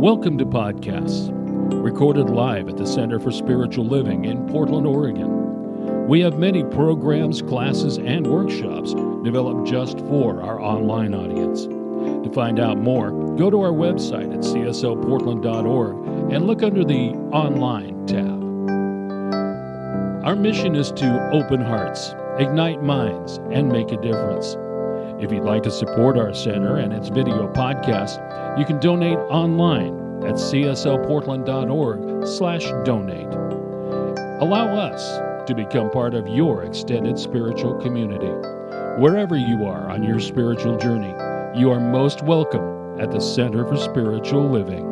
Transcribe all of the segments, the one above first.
Welcome to Podcasts, recorded live at the Center for Spiritual Living in Portland, Oregon. We have many programs, classes, and workshops developed just for our online audience. To find out more, go to our website at csoportland.org and look under the Online tab. Our mission is to open hearts, ignite minds, and make a difference. If you'd like to support our center and its video podcast, you can donate online at csoportland.org/donate. Allow us to become part of your extended spiritual community. Wherever you are on your spiritual journey, you are most welcome at the Center for Spiritual Living.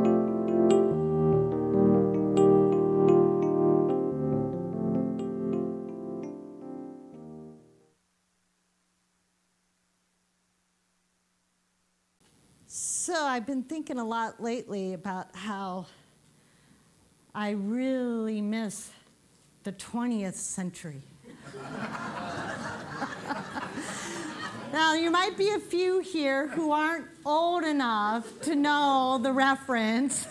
So I've been thinking a lot lately about how I really miss the 20th century. Now, you might be a few here who aren't old enough to know the reference,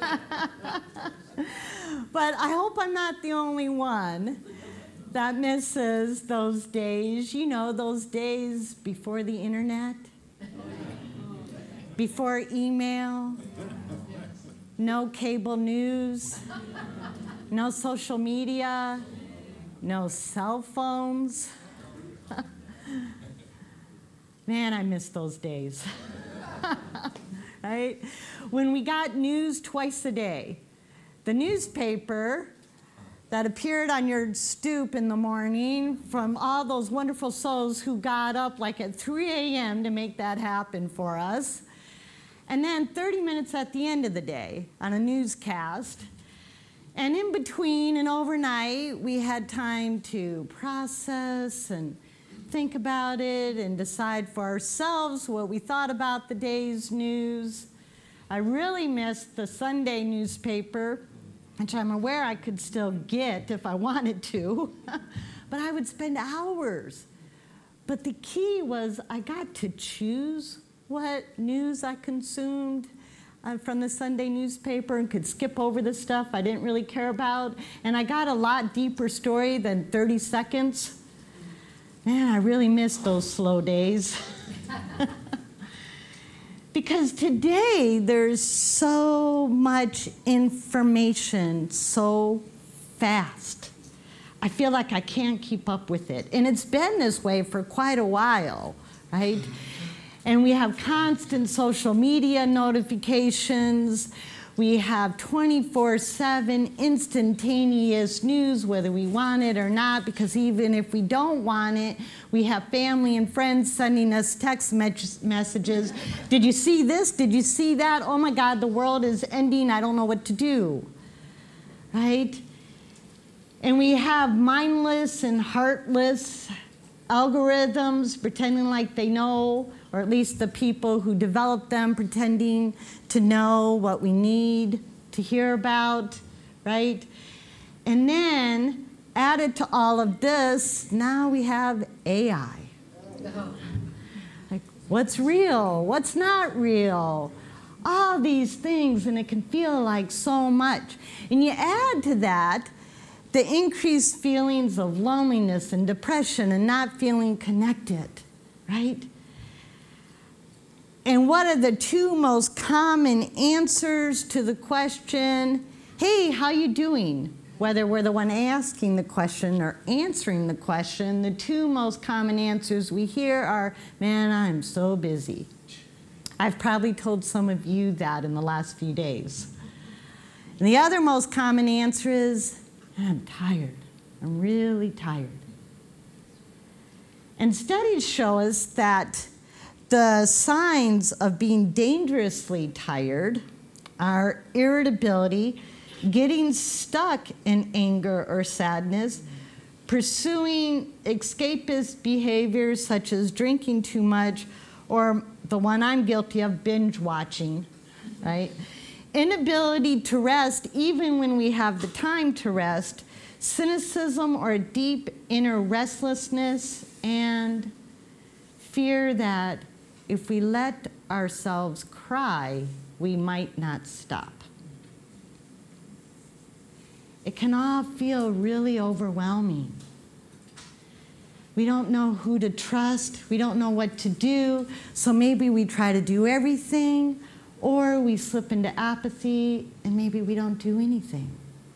but I hope I'm not the only one that misses those days, those days before the internet. Before email, no cable news, no social media, no cell phones. Man, I miss those days. Right? When we got news twice a day, the newspaper that appeared on your stoop in the morning from all those wonderful souls who got up like at 3 a.m. to make that happen for us. And then 30 minutes at the end of the day on a newscast. And in between and overnight, we had time to process and think about it and decide for ourselves what we thought about the day's news. I really missed the Sunday newspaper, which I'm aware I could still get if I wanted to, but I would spend hours. But the key was I got to choose what news I consumed from the Sunday newspaper and could skip over the stuff I didn't really care about. And I got a lot deeper story than 30 seconds. Man, I really missed those slow days. Because today there's so much information so fast. I feel like I can't keep up with it. And it's been this way for quite a while, right? And we have constant social media notifications. We have 24/7 instantaneous news, whether we want it or not, because even if we don't want it, we have family and friends sending us text messages. Did you see this? Did you see that? Oh my God, the world is ending. I don't know what to do, right? And we have mindless and heartless algorithms pretending like they know, or at least the people who developed them pretending to know what we need to hear about, right? And then, added to all of this, now we have AI. Like, what's real? What's not real? All these things, and it can feel like so much. And you add to that the increased feelings of loneliness and depression and not feeling connected, right? And what are the two most common answers to the question, hey, how you doing? Whether we're the one asking the question or answering the question, the two most common answers we hear are, man, I'm so busy. I've probably told some of you that in the last few days. And the other most common answer is, I'm tired. I'm really tired. And studies show us that the signs of being dangerously tired are irritability, getting stuck in anger or sadness, pursuing escapist behaviors such as drinking too much, or the one I'm guilty of, binge watching, right? Inability to rest even when we have the time to rest, cynicism or deep inner restlessness, and fear that if we let ourselves cry, we might not stop. it can all feel really overwhelming. We don't know who to trust. We don't know what to do. So maybe we try to do everything, or we slip into apathy, and maybe we don't do anything.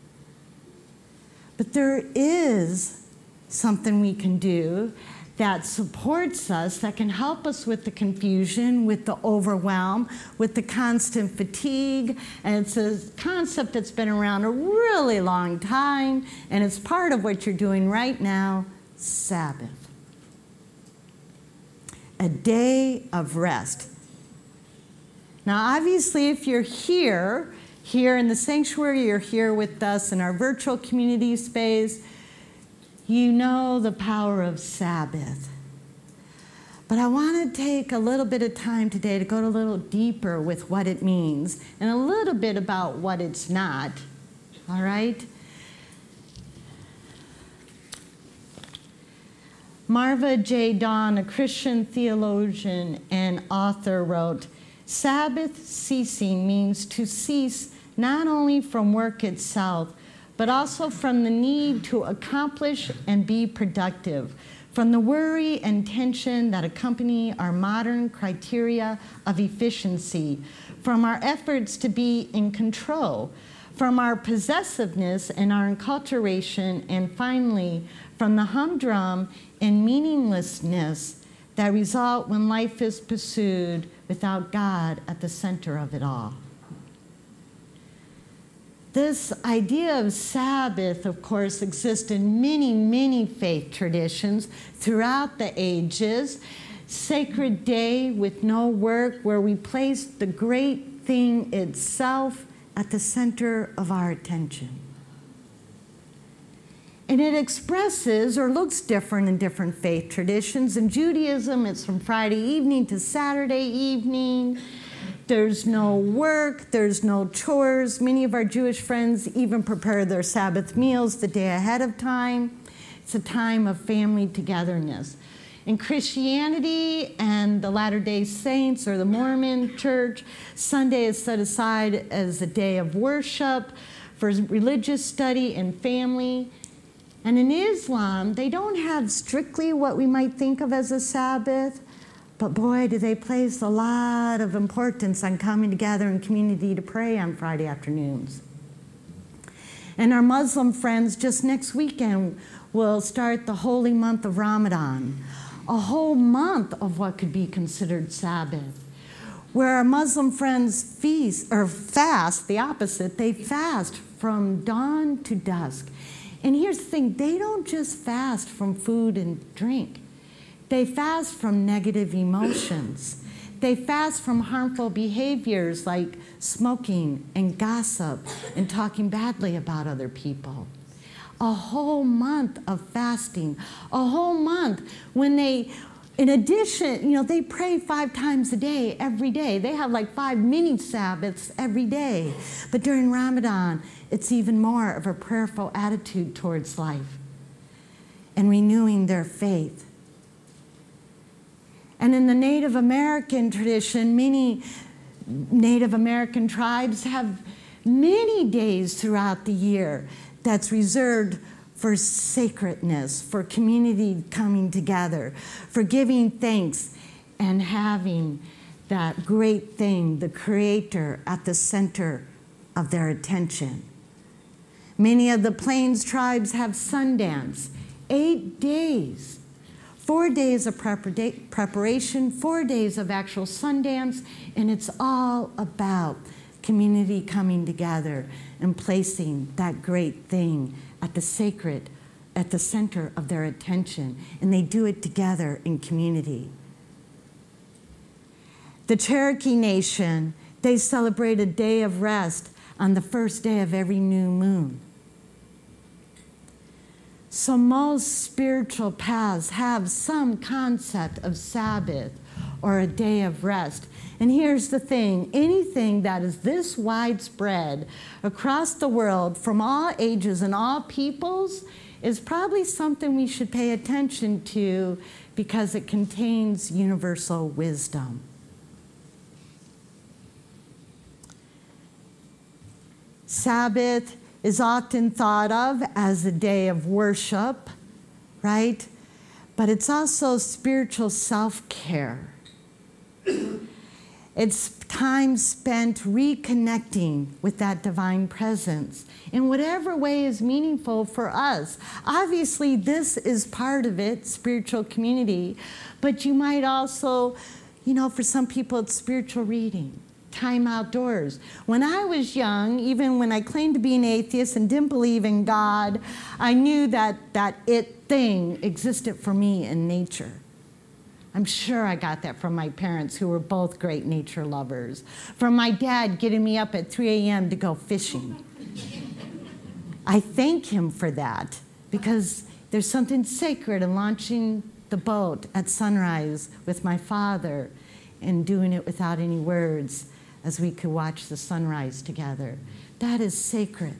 But there is something we can do that supports us, that can help us with the confusion, with the overwhelm, with the constant fatigue. And it's a concept that's been around a really long time, and it's part of what you're doing right now, Sabbath. A day of rest. Now, obviously, if you're here in the sanctuary, you're here with us in our virtual community space, you know the power of Sabbath. But I want to take a little bit of time today to go a little deeper with what it means and a little bit about what it's not. All right? Marva J. Dawn, a Christian theologian and author, wrote, "Sabbath ceasing means to cease not only from work itself, but also from the need to accomplish and be productive, from the worry and tension that accompany our modern criteria of efficiency, from our efforts to be in control, from our possessiveness and our enculturation, and finally, from the humdrum and meaninglessness that result when life is pursued without God at the center of it all." This idea of Sabbath, of course, exists in many, many faith traditions throughout the ages. Sacred day with no work, where we place the great thing itself at the center of our attention. And it expresses or looks different in different faith traditions. In Judaism, it's from Friday evening to Saturday evening. There's no work, there's no chores. Many of our Jewish friends even prepare their Sabbath meals the day ahead of time. It's a time of family togetherness. In Christianity and the Latter-day Saints or the Mormon Church, Sunday is set aside as a day of worship for religious study and family. And in Islam, they don't have strictly what we might think of as a Sabbath, but boy, do they place a lot of importance on coming together in community to pray on Friday afternoons. And our Muslim friends, just next weekend, will start the holy month of Ramadan, a whole month of what could be considered Sabbath, where our Muslim friends fast, the opposite, they fast from dawn to dusk. And here's the thing, they don't just fast from food and drink. They fast from negative emotions. They fast from harmful behaviors like smoking and gossip and talking badly about other people. A whole month of fasting, a whole month when they, in addition, they pray 5 times a day, every day. They have like 5 mini Sabbaths every day. But during Ramadan, it's even more of a prayerful attitude towards life and renewing their faith. And in the Native American tradition, many Native American tribes have many days throughout the year that's reserved for sacredness, for community coming together, for giving thanks and having that great thing, the Creator, at the center of their attention. Many of the Plains tribes have Sundance, 8 days. 4 days of preparation, 4 days of actual Sundance, and it's all about community coming together and placing that great thing at the sacred, at the center of their attention, and they do it together in community. The Cherokee Nation, they celebrate a day of rest on the first day of every new moon. So most spiritual paths have some concept of Sabbath or a day of rest. And here's the thing, anything that is this widespread across the world from all ages and all peoples is probably something we should pay attention to because it contains universal wisdom. Sabbath is often thought of as a day of worship, right? But it's also spiritual self-care. It's time spent reconnecting with that divine presence in whatever way is meaningful for us. Obviously, this is part of it, spiritual community, but you might also, for some people, it's spiritual reading, time outdoors. When I was young, even when I claimed to be an atheist and didn't believe in God, I knew that it thing existed for me in nature. I'm sure I got that from my parents, who were both great nature lovers. From my dad getting me up at 3 a.m. to go fishing. I thank him for that, because there's something sacred in launching the boat at sunrise with my father and doing it without any words as we could watch the sunrise together. That is sacred.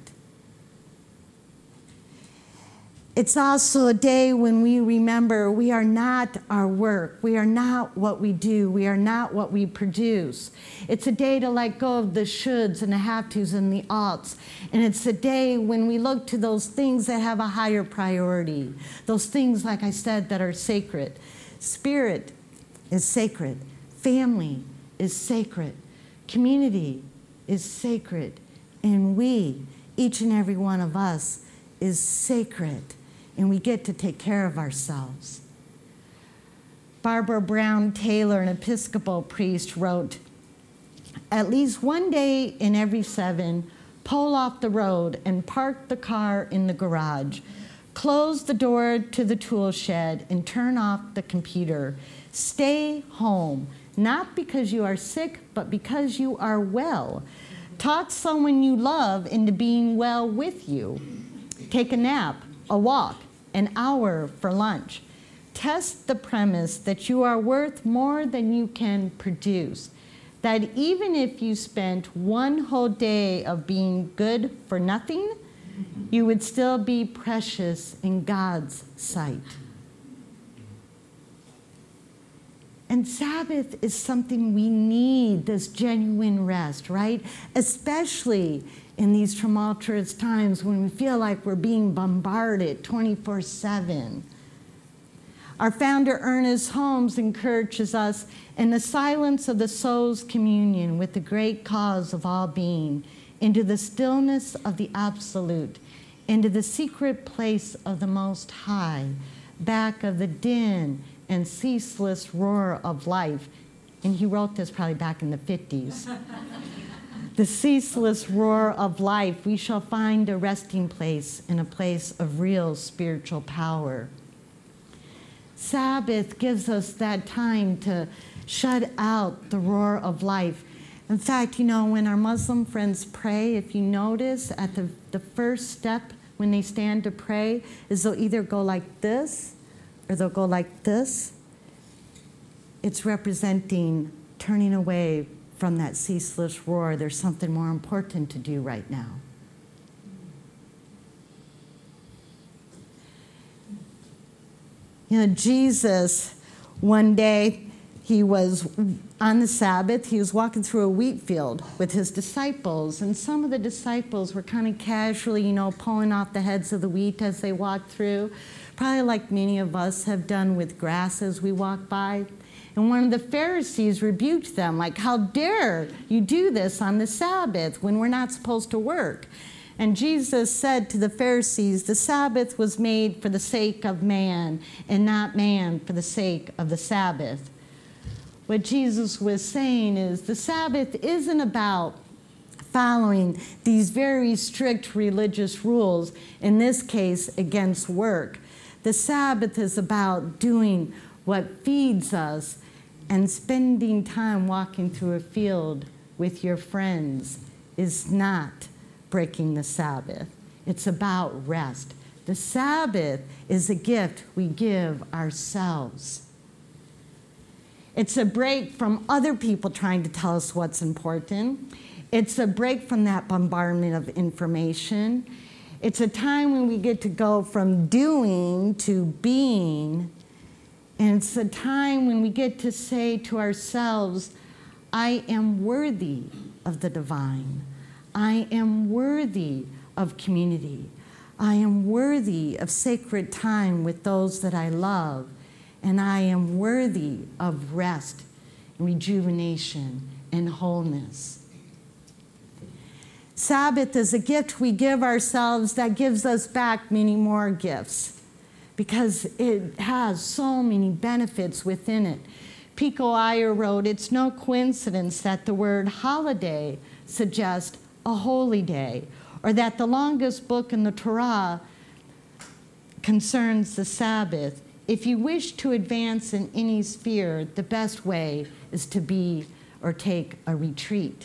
It's also a day when we remember we are not our work. We are not what we do. We are not what we produce. It's a day to let go of the shoulds and the have-tos and the oughts. And it's a day when we look to those things that have a higher priority. Those things, like I said, that are sacred. Spirit is sacred. Family is sacred. Community is sacred. And we, each and every one of us, is sacred. And we get to take care of ourselves. Barbara Brown Taylor, an Episcopal priest, wrote, "At least one day in every 7, pull off the road and park the car in the garage. Close the door to the tool shed and turn off the computer. Stay home, not because you are sick, but because you are well. Talk someone you love into being well with you. Take a nap, a walk, an hour for lunch. Test the premise that you are worth more than you can produce. That even if you spent one whole day of being good for nothing, you would still be precious in God's sight." And Sabbath is something we need, this genuine rest, right? Especially in these tumultuous times when we feel like we're being bombarded 24/7. Our founder, Ernest Holmes, encourages us in the silence of the soul's communion with the great cause of all being, into the stillness of the absolute, into the secret place of the Most High, back of the din and ceaseless roar of life. And he wrote this probably back in the 50s. The ceaseless roar of life, we shall find a resting place in a place of real spiritual power. Sabbath gives us that time to shut out the roar of life. In fact, when our Muslim friends pray, if you notice at the first step when they stand to pray, is they'll either go like this or they'll go like this. It's representing turning away from that ceaseless roar. There's something more important to do right now. Jesus, one day, he was on the Sabbath, he was walking through a wheat field with his disciples, and some of the disciples were kind of casually, pulling off the heads of the wheat as they walked through, probably like many of us have done with grass as we walk by. And one of the Pharisees rebuked them, like, "How dare you do this on the Sabbath when we're not supposed to work?" And Jesus said to the Pharisees, "The Sabbath was made for the sake of man, and not man for the sake of the Sabbath." What Jesus was saying is the Sabbath isn't about following these very strict religious rules, in this case, against work. The Sabbath is about doing what feeds us and spending time walking through a field with your friends is not breaking the Sabbath. It's about rest. The Sabbath is a gift we give ourselves. It's a break from other people trying to tell us what's important. It's a break from that bombardment of information. It's a time when we get to go from doing to being. And it's a time when we get to say to ourselves, "I am worthy of the divine. I am worthy of community. I am worthy of sacred time with those that I love, and I am worthy of rest, rejuvenation, and wholeness. Sabbath is a gift we give ourselves that gives us back many more gifts because it has so many benefits within it. Pico Iyer wrote, "It's no coincidence that the word holiday suggests a holy day, or that the longest book in the Torah concerns the Sabbath. If you wish to advance in any sphere, the best way is to be or take a retreat."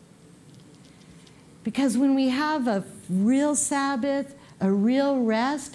Because when we have a real Sabbath, a real rest,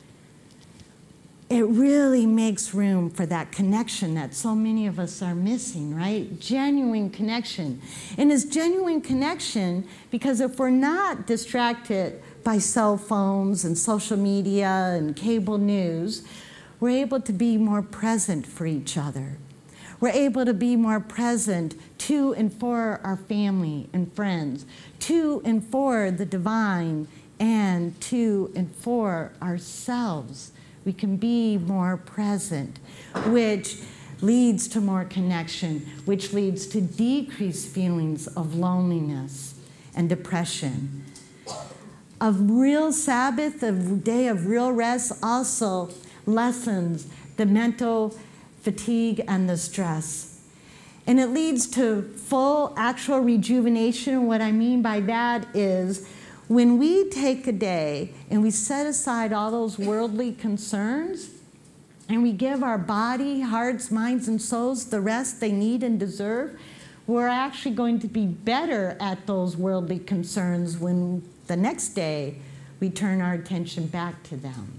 it really makes room for that connection that so many of us are missing, right? Genuine connection. And it's genuine connection because if we're not distracted by cell phones and social media and cable news, we're able to be more present for each other. We're able to be more present to and for our family and friends, to and for the divine, and to and for ourselves. We can be more present, which leads to more connection, which leads to decreased feelings of loneliness and depression. A real Sabbath, a day of real rest, also lessens the mental fatigue and the stress. And it leads to full actual rejuvenation. What I mean by that is when we take a day and we set aside all those worldly concerns and we give our body, hearts, minds, and souls the rest they need and deserve, we're actually going to be better at those worldly concerns when the next day we turn our attention back to them.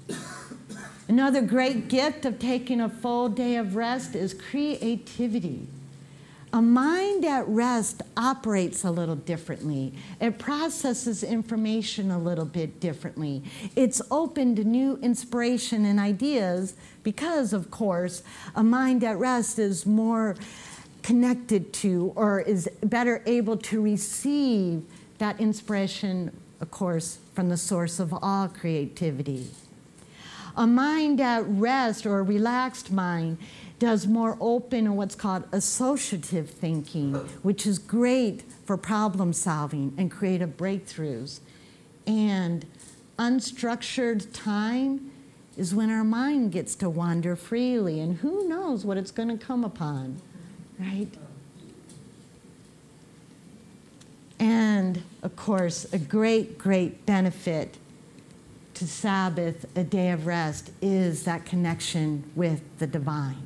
Another great gift of taking a full day of rest is creativity. A mind at rest operates a little differently. It processes information a little bit differently. It's open to new inspiration and ideas because, of course, a mind at rest is more connected to or is better able to receive that inspiration, of course, from the source of all creativity. A mind at rest or a relaxed mind does more open and what's called associative thinking, which is great for problem solving and creative breakthroughs. And unstructured time is when our mind gets to wander freely, and who knows what it's going to come upon, right? And, of course, a great, great benefit to Sabbath, a day of rest, is that connection with the divine.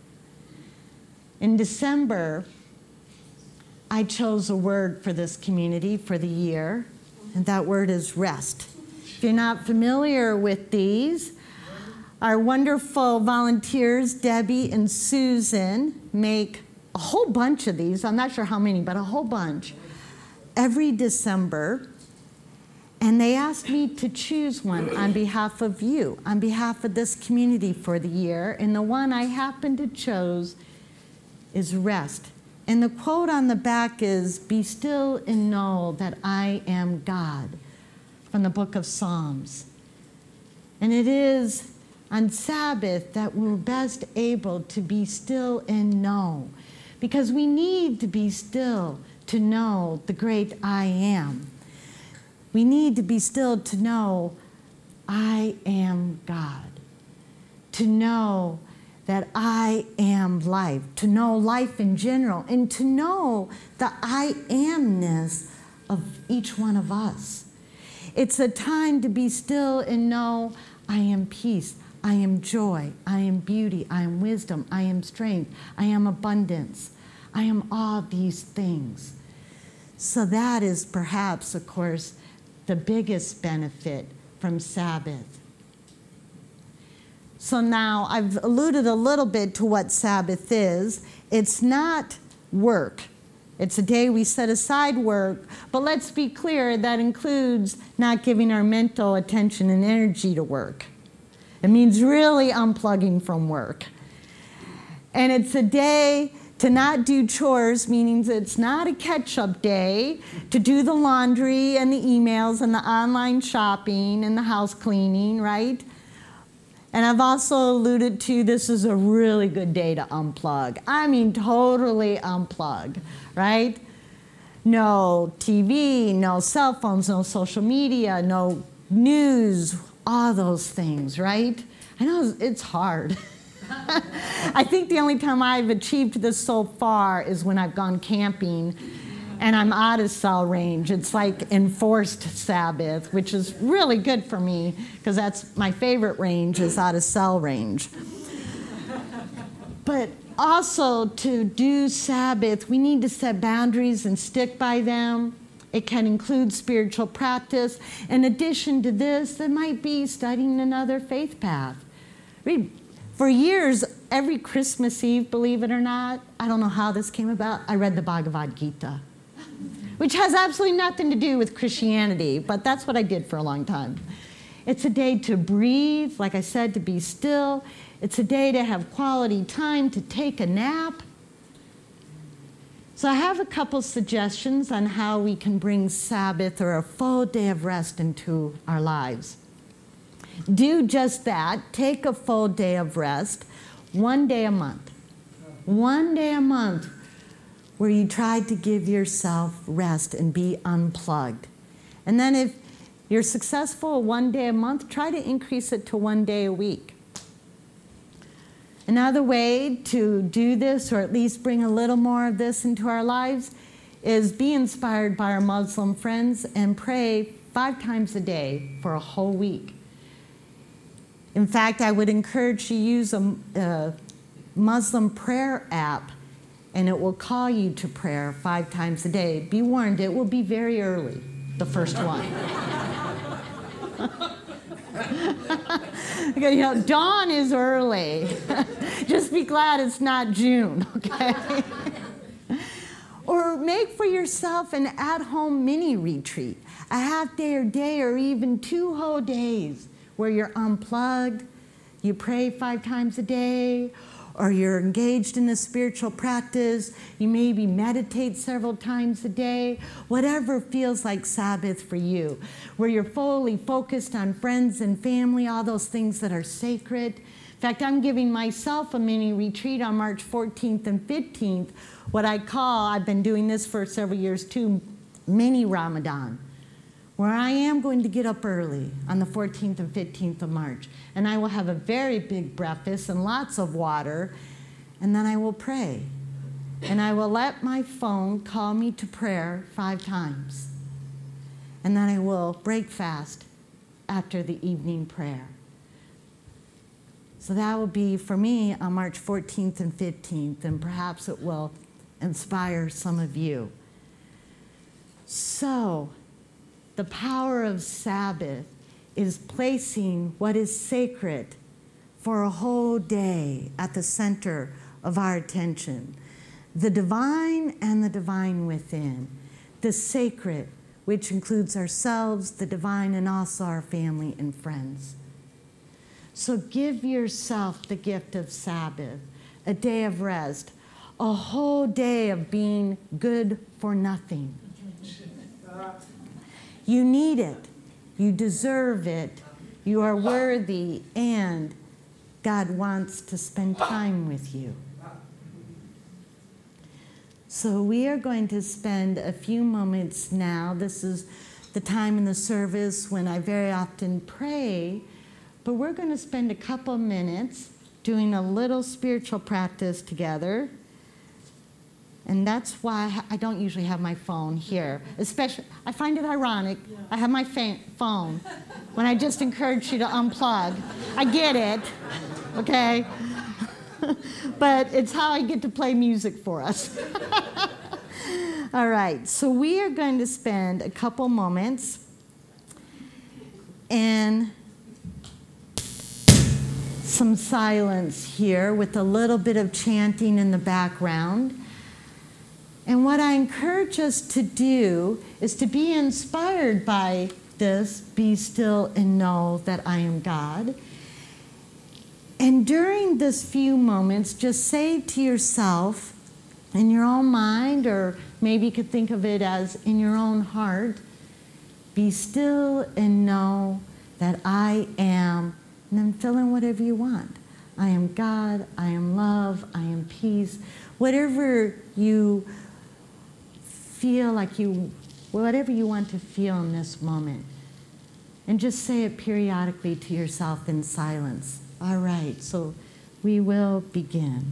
In December, I chose a word for this community for the year, and that word is rest. If you're not familiar with these, our wonderful volunteers, Debbie and Susan, make a whole bunch of these. I'm not sure how many, but a whole bunch every December. And they asked me to choose one on behalf of you, on behalf of this community for the year. And the one I happened to choose is rest. And the quote on the back is, "Be still and know that I am God," from the book of Psalms. And it is on Sabbath that we're best able to be still and know, because we need to be still to know the great I am. We need to be still to know I am God, to know that I am life, to know life in general, and to know the I amness of each one of us. It's a time to be still and know I am peace, I am joy, I am beauty, I am wisdom, I am strength, I am abundance, I am all these things. So that is perhaps, of course, the biggest benefit from Sabbath. So now I've alluded a little bit to what Sabbath is. It's not work. It's a day we set aside work, but let's be clear, that includes not giving our mental attention and energy to work. It means really unplugging from work. And it's a day To not do chores, meaning it's not a catch-up day, to do the laundry and the emails and the online shopping and the house cleaning, right? And I've also alluded to this is a really good day to unplug. I mean, totally unplug, right? No TV, no cell phones, no social media, no news, all those things, right? I know it's hard. I think the only time I've achieved this so far is when I've gone camping and I'm out of cell range. It's like enforced Sabbath, which is really good for me because that's my favorite range is out of cell range. But also to do Sabbath, we need to set boundaries and stick by them. It can include spiritual practice. In addition to this, there might be studying another faith path. For years, every Christmas Eve, believe it or not, I don't know how this came about, I read the Bhagavad Gita, which has absolutely nothing to do with Christianity, but that's what I did for a long time. It's a day to breathe, like I said, to be still. It's a day to have quality time, to take a nap. So I have a couple suggestions on how we can bring Sabbath or a full day of rest into our lives. Do just that. Take a full day of rest, 1 day a month. 1 day a month where you try to give yourself rest and be unplugged. And then if you're successful 1 day a month, try to increase it to 1 day a week. Another way to do this, or at least bring a little more of this into our lives, is be inspired by our Muslim friends and pray 5 times a day for a whole week. In fact, I would encourage you to use a Muslim prayer app, and it will call you to prayer 5 times a day. Be warned, it will be very early, the first one. Dawn is early. Just be glad it's not June, okay? Or make for yourself an at-home mini retreat, a half day or day, or even 2 whole days where you're unplugged, you pray 5 times a day, or you're engaged in a spiritual practice, you maybe meditate several times a day, whatever feels like Sabbath for you, where you're fully focused on friends and family, all those things that are sacred. In fact, I'm giving myself a mini retreat on March 14th and 15th, what I call, I've been doing this for several years too, mini Ramadan, where I am going to get up early on the 14th and 15th of March, and I will have a very big breakfast and lots of water, and then I will pray. And I will let my phone call me to prayer 5 times. And then I will break fast after the evening prayer. So that will be for me on March 14th and 15th, and perhaps it will inspire some of you. So, the power of Sabbath is placing what is sacred for a whole day at the center of our attention. The divine and the divine within. The sacred, which includes ourselves, the divine, and also our family and friends. So give yourself the gift of Sabbath, a day of rest, a whole day of being good for nothing. You need it. You deserve it. You are worthy, and God wants to spend time with you. So we are going to spend a few moments now. This is the time in the service when I very often pray, but we're going to spend a couple minutes doing a little spiritual practice together. And that's why I don't usually have my phone here. Especially, I find it ironic. I have my phone when I just encourage you to unplug. I get it, okay? But it's how I get to play music for us. All right, so we are going to spend a couple moments in some silence here with a little bit of chanting in the background. And what I encourage us to do is to be inspired by this, be still and know that I am God. And during this few moments, just say to yourself, in your own mind, or maybe you could think of it as in your own heart, be still and know that I am, and then fill in whatever you want. I am God, I am love, I am peace. Whatever you feel like whatever you want to feel in this moment. And just say it periodically to yourself in silence. All right, so we will begin.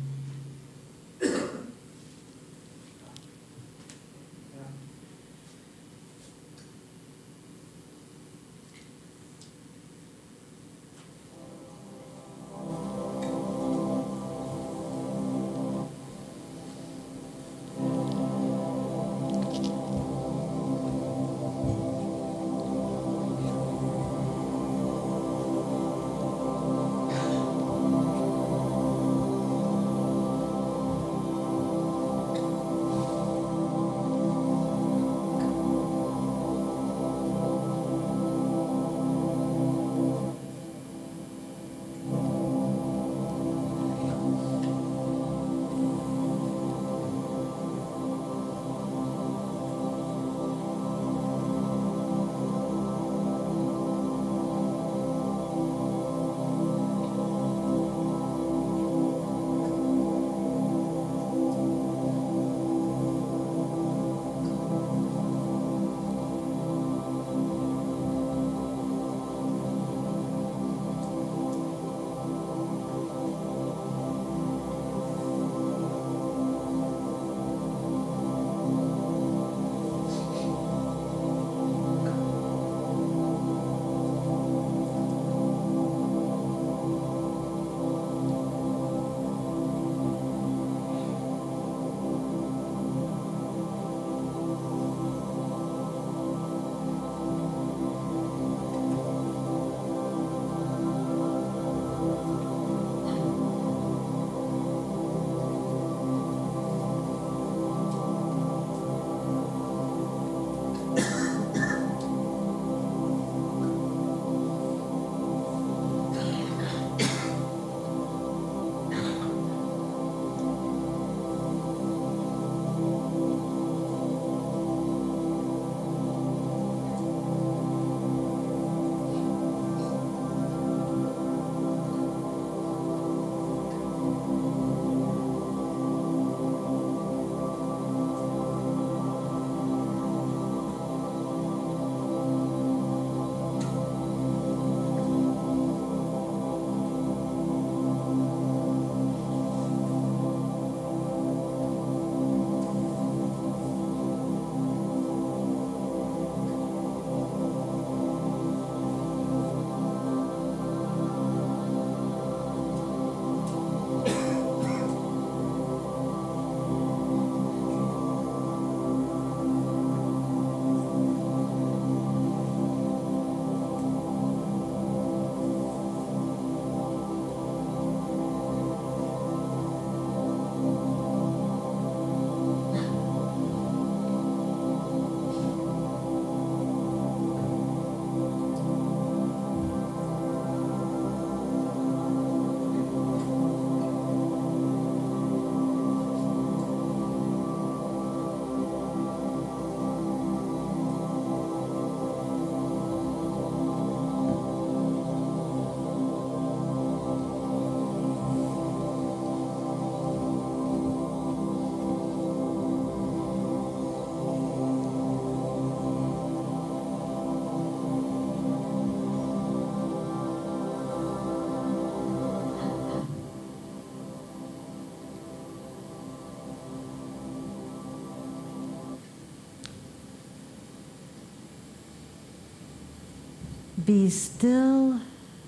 Be still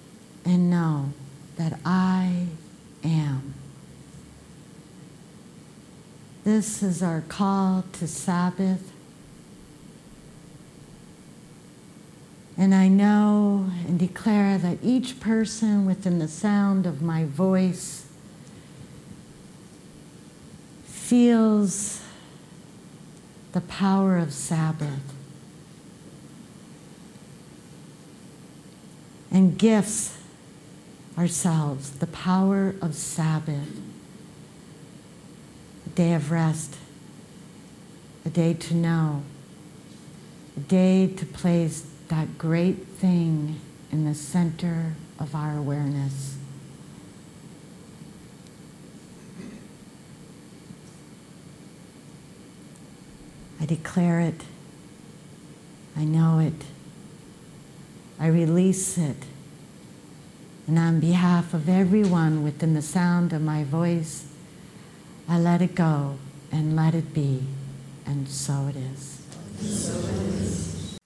and know that I am. This is our call to Sabbath. And I know and declare that each person within the sound of my voice feels the power of Sabbath and gifts ourselves the power of Sabbath, the day of rest, a day to know, a day to place that great thing in the center of our awareness. I declare it. I know it. I release it. And on behalf of everyone within the sound of my voice, I let it go and let it be. And so it is. So it is.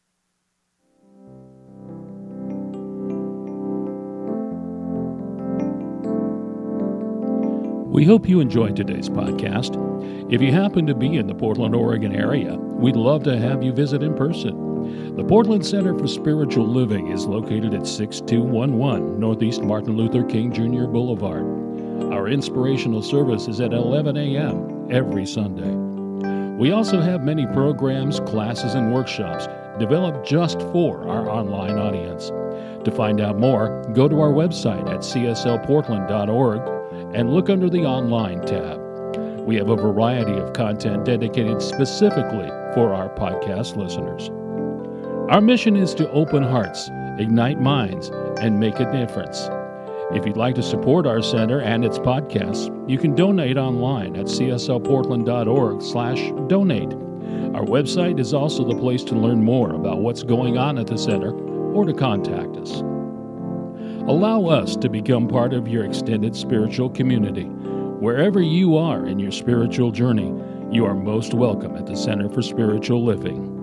We hope you enjoyed today's podcast. If you happen to be in the Portland, Oregon area, we'd love to have you visit in person. The Portland Center for Spiritual Living is located at 6211 Northeast Martin Luther King Jr. Boulevard. Our inspirational service is at 11 a.m. every Sunday. We also have many programs, classes, and workshops developed just for our online audience. To find out more, go to our website at cslportland.org and look under the Online tab. We have a variety of content dedicated specifically for our podcast listeners. Our mission is to open hearts, ignite minds, and make a difference. If you'd like to support our center and its podcasts, you can donate online at cslportland.org/donate. Our website is also the place to learn more about what's going on at the center or to contact us. Allow us to become part of your extended spiritual community. Wherever you are in your spiritual journey, you are most welcome at the Center for Spiritual Living.